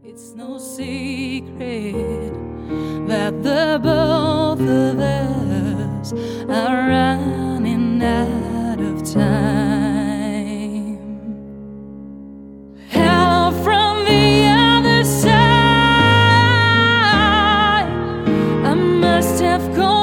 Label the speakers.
Speaker 1: It's no secret that the both of us are running out of time. Hello from the other side. I must have gone